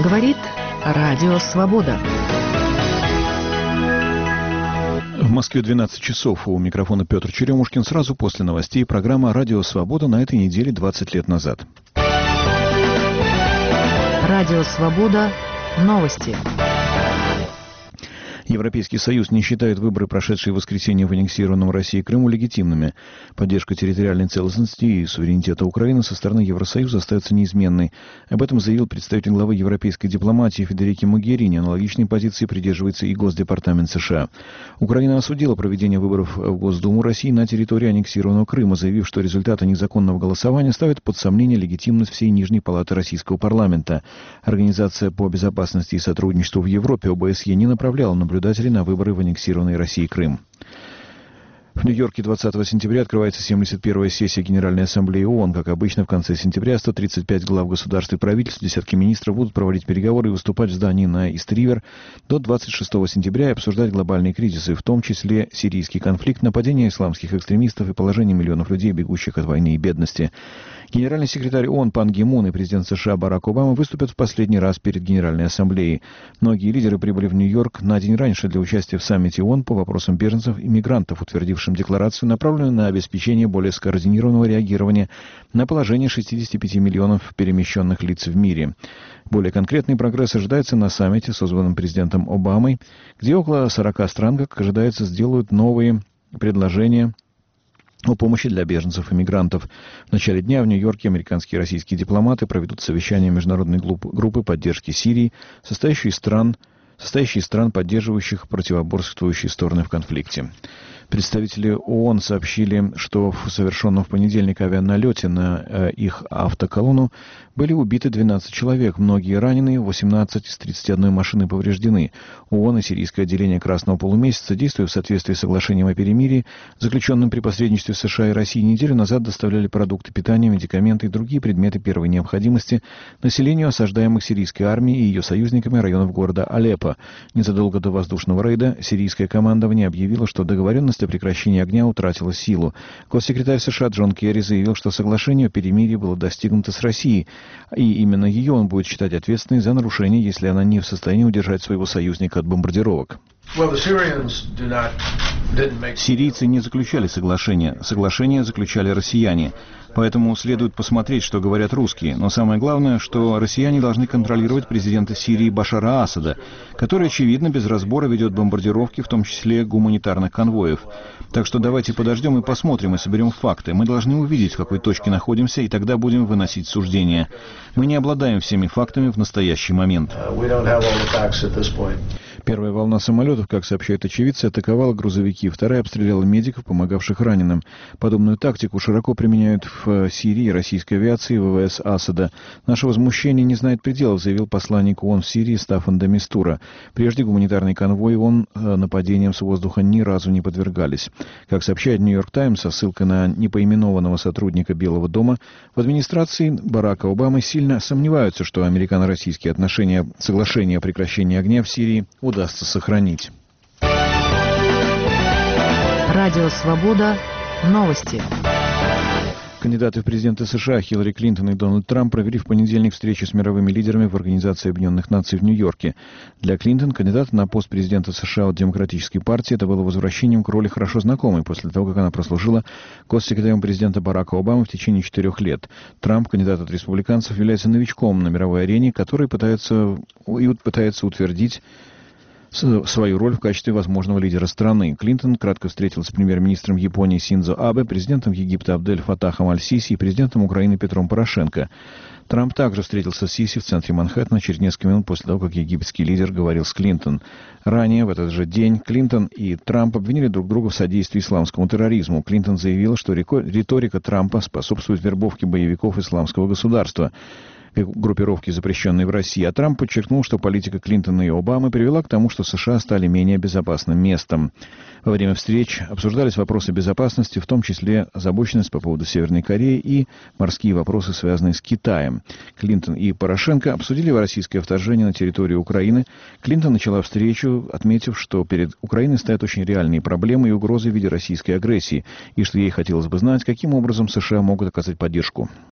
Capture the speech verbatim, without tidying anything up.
Говорит Радио Свобода. В Москве двенадцать часов. У микрофона Петр Черемушкин. Сразу после новостей программа «Радио Свобода» на этой неделе двадцать лет назад. Радио Свобода. Новости. Европейский Союз не считает выборы, прошедшие в воскресенье в аннексированном Россией Крыму, легитимными. Поддержка территориальной целостности и суверенитета Украины со стороны Евросоюза остается неизменной. Об этом заявил представитель главы европейской дипломатии Федерико Могерини. Аналогичной позиции придерживается и Госдепартамент США. Украина осудила проведение выборов в Госдуму России на территории аннексированного Крыма, заявив, что результаты незаконного голосования ставят под сомнение легитимность всей Нижней палаты российского парламента. Организация по безопасности и сотрудничеству в Европе О Бэ Эс Е не направляла наблюдателей на выборы в аннексированной России Крым. В Нью-Йорке двадцатого сентября открывается семьдесят первая сессия Генеральной Ассамблеи ООН. Как обычно, в конце сентября сто тридцать пять глав государств и правительств, десятки министров будут проводить переговоры и выступать в здании на Ист-Ривер до двадцать шестого сентября и обсуждать глобальные кризисы, в том числе сирийский конфликт, нападение исламских экстремистов и положение миллионов людей, бегущих от войны и бедности. Генеральный секретарь ООН Пан Ги Мун и президент США Барак Обама выступят в последний раз перед Генеральной Ассамблеей. Многие лидеры прибыли в Нью-Йорк на день раньше для участия в саммите ООН по вопросам беженцев и мигрантов, утвердившем декларацию, направленную на обеспечение более скоординированного реагирования на положение шестидесяти пяти миллионов перемещенных лиц в мире. Более конкретный прогресс ожидается на саммите, созванном президентом Обамой, где около сорока стран, как ожидается, сделают новые предложения о помощи для беженцев и мигрантов. В начале дня в Нью-Йорке американские и российские дипломаты проведут совещание международной группы поддержки Сирии, состоящей из стран, состоящей из стран, поддерживающих противоборствующие стороны в конфликте. Представители ООН сообщили, что в совершенном в понедельник авианалете на э, их автоколонну были убиты двенадцать человек, многие ранены, восемнадцать из тридцати одной машины повреждены. ООН и сирийское отделение Красного полумесяца, действуя в соответствии с соглашением о перемирии, заключенным при посредничестве США и России, неделю назад доставляли продукты питания, медикаменты и другие предметы первой необходимости населению осаждаемых сирийской армией и ее союзниками районов города Алеппо. Незадолго до воздушного рейда сирийское командование объявило, что договоренность о прекращении огня утратила силу. Госсекретарь США Джон Керри заявил, что соглашение о перемирии было достигнуто с Россией, и именно ее он будет считать ответственной за нарушение, если она не в состоянии удержать своего союзника от бомбардировок. Сирийцы не заключали соглашение. Соглашение заключали россияне. Поэтому следует посмотреть, что говорят русские. Но самое главное, что россияне должны контролировать президента Сирии Башара Асада, который, очевидно, без разбора ведет бомбардировки, в том числе гуманитарных конвоев. Так что давайте подождем и посмотрим, и соберем факты. Мы должны увидеть, в какой точке находимся, и тогда будем выносить суждения. Мы не обладаем всеми фактами в настоящий момент. Первая волна самолетов, как сообщают очевидцы, атаковала грузовики, вторая обстреляла медиков, помогавших раненым. Подобную тактику широко применяют в Сирии российской авиации и вэ вэ эс Асада. Наше возмущение не знает пределов, заявил посланник ООН в Сирии Стаффан де Мистура. Прежде гуманитарный конвой ООН нападением с воздуха ни разу не подвергались. Как сообщает Нью-Йорк Таймс, со ссылкой на непоименованного сотрудника Белого дома, в администрации Барака Обамы сильно сомневаются, что американо-российские отношения, соглашение о прекращении огня в Сирии удастся сохранить. Радио Свобода. Новости. Кандидаты в президенты США Хиллари Клинтон и Дональд Трамп провели в понедельник встречи с мировыми лидерами в Организации Объединенных Наций в Нью-Йорке. Для Клинтон, кандидата на пост президента США от Демократической партии, это было возвращением к роли хорошо знакомой после того, как она прослужила госсекретарем президента Барака Обамы в течение четырех лет. Трамп, кандидат от республиканцев, является новичком на мировой арене, который пытается, пытается утвердить свою роль в качестве возможного лидера страны. Клинтон кратко встретилась с премьер-министром Японии Синдзо Абе, президентом Египта Абдель Фатахом Аль-Сиси и президентом Украины Петром Порошенко. Трамп также встретился с Сиси в центре Манхэттена через несколько минут после того, как египетский лидер говорил с Клинтон. Ранее, в этот же день, Клинтон и Трамп обвинили друг друга в содействии исламскому терроризму. Клинтон заявила, что риторика Трампа способствует вербовке боевиков исламского государства, группировки, запрещенные в России, а Трамп подчеркнул, что политика Клинтона и Обамы привела к тому, что США стали менее безопасным местом. Во время встреч обсуждались вопросы безопасности, в том числе озабоченность по поводу Северной Кореи и морские вопросы, связанные с Китаем. Клинтон и Порошенко обсудили российское вторжение на территорию Украины. Клинтон начала встречу, отметив, что перед Украиной стоят очень реальные проблемы и угрозы в виде российской агрессии, и что ей хотелось бы знать, каким образом США могут оказать поддержку.